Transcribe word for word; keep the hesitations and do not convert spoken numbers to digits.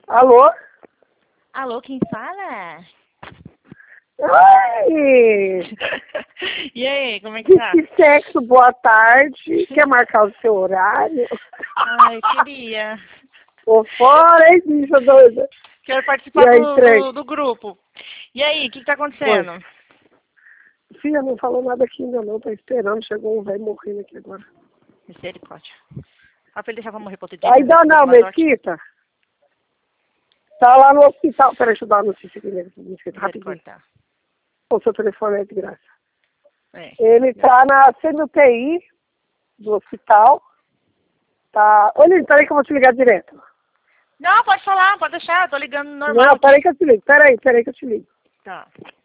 Alô? Alô, quem fala? Oi! E aí, como é que tá? Que sexo, boa tarde. Quer marcar o seu horário? Ai, queria. Tô fora, hein, bicha doida? Quero participar aí, do, trem? do, do grupo. E aí, o que, que tá acontecendo? Filha, não falou nada aqui ainda não, tá esperando. Chegou um velho morrendo aqui agora. Misericórdia. Fala pra ele deixar pra morrer pra outro dia. Ainda não, Mesquita. Tá lá no hospital. Peraí, deixa eu dar uma notícia aqui, Mesquita, rapidinho. O seu telefone é de graça. É. Ele tá na C N U T I do hospital. Tá. Olha, peraí que eu vou te ligar direto. Não, pode falar, pode deixar, eu tô ligando normal. Não, aqui. peraí que eu te ligo. Peraí, peraí que eu te ligo. Tá.